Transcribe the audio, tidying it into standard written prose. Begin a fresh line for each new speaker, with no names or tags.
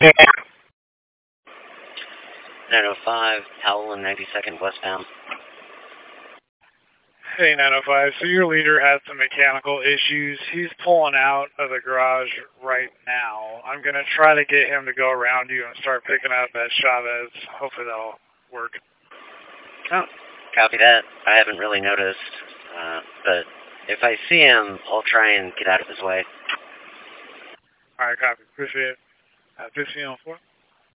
Yeah.
905, Howell and 92nd westbound.
Hey, 905. So your leader has some mechanical issues. He's pulling out of the garage right now. I'm going to try to get him to go around you and start picking up at Chavez. Hopefully that'll work.
Oh, copy that. I haven't really noticed. But if I see him, I'll try and get out of his way.
All right, copy. Appreciate it. 1504.